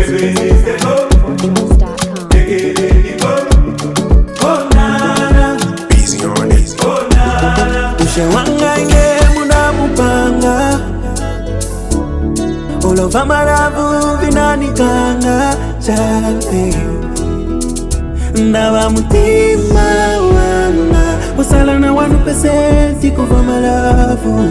Heaven is the goal. Take it in the goal. Oh nana, Easy on it. oh nana. Ushewanga inge muna mupanga Olova maravu vinanikanga chape Ndawa mutima wanga Wasala na wanu peseti kuva maravu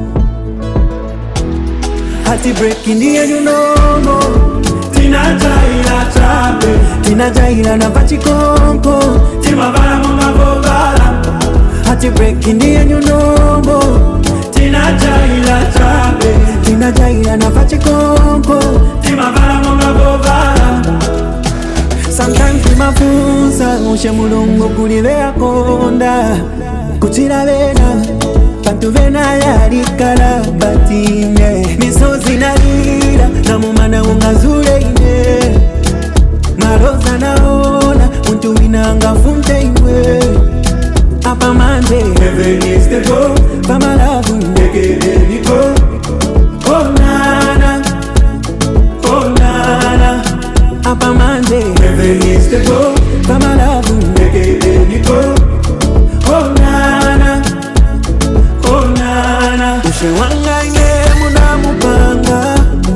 Hati breaking the you know Tina jaila chape, Tina jaila na vachikonko tima vara monga vovala. Hati breaking the you know Tina jaila chape, Tina jaila na vachikonko tima vara monga vovala. Sometimes nimafunza Ushe mulungu kulivea konda Kuchira vena Bantu vena yarikala batine Misozi na lira Na mumana ungazule ine Maroza naona Muntu winanga funte iwe Apa mande Heaven is the goal. Pama lavu Take it in the goal. Oh nana, oh nana. Apa mande Heaven is the goal. Pama lavu Take it in the goal. Oh nana, oh nana. Ushe wanga inge muna mupanga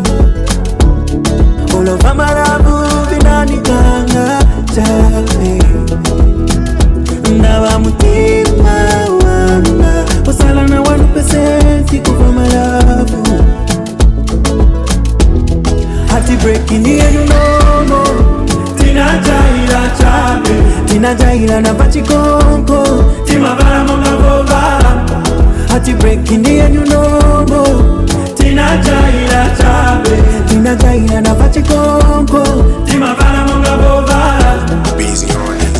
Olova maravu vinanikanga chape Ndawa mutima wanga Wasala na wanu peseti kuva maravu Hati breaking the you know Tina jaila chape, Tina jaila na vachikonko tima vara monga vovala. Hati breaking the you know Tina jaila chape, Tina jaila na vachikonko tima vara monga vovala. Easy on it.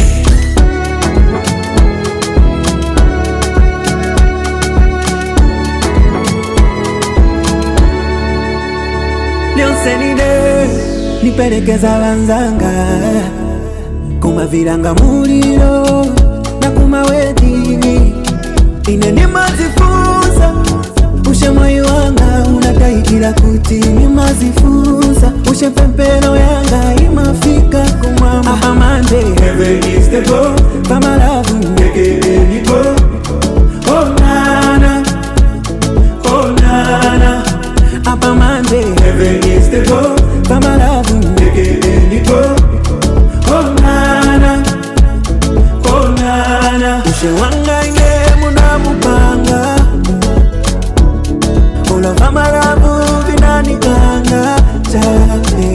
Lyonsenide niperekeza wanzanga Kumaviranga muliro na kumawetini Ine nimazifunza Ushe moyo wanga unataikila kuti nimazifunza Ushe pempero yanga imafika kumama Amande Heaven is the goal. Pama lavu Take it in the goal. Oh nana, oh nana. Apa mande Heaven is the goal. Pama lavu Take it in the goal. Oh nana, oh nana. Ushe wanga inge muna mupanga Olova maravu vinanikanga chape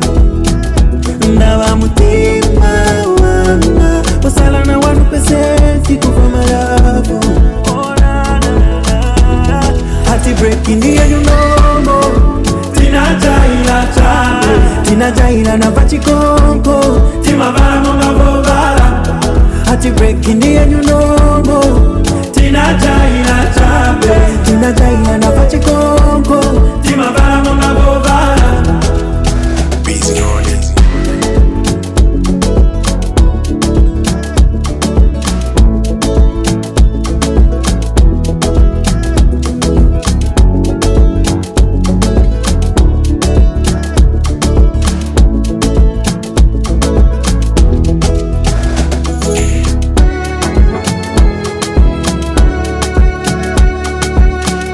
Ndawa mutima wanga Wasala na wanu peseti kuva maravu Hati breaking the you know Tina jaila chape, Tina jaila na vachikonko tima vara monga vovala. Hati breaking the you know Tina jaila chape, Tina jaila na vachikonko tima vara monga vovala. Easy on it.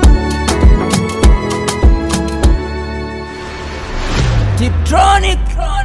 Tiptronic